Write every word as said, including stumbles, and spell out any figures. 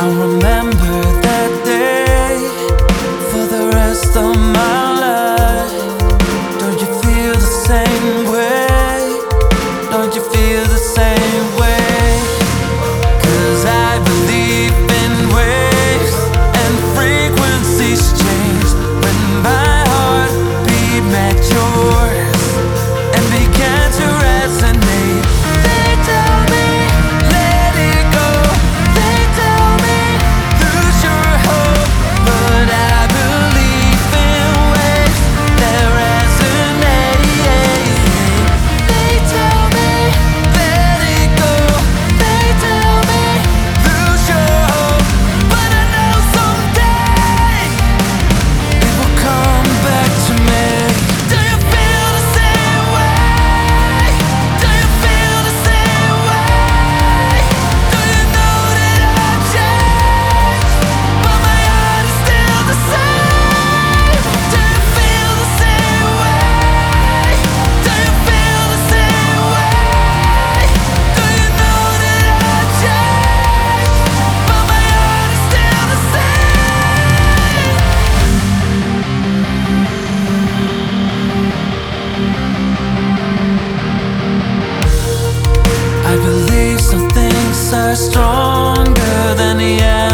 I'll remember that day for the rest of my life. Don't you feel the same way? Don't you feel the same way? 'Cause I believe in waves and frequencies change. When my heartbeat met yours and began to resonate, they tell me let it go. They tell me lose your hope, but I believe in waves that resonate. They tell me let it go. They tell me lose your hope, but I know someday it will come back to me. Do you feel the same way? Do you feel the same way? Do you know that I've changed, but my heart is still the same? Do you feel the same way? Do you feel the same way? Do you know that I've changed, but my heart is still the same? I believe some things are stronger than the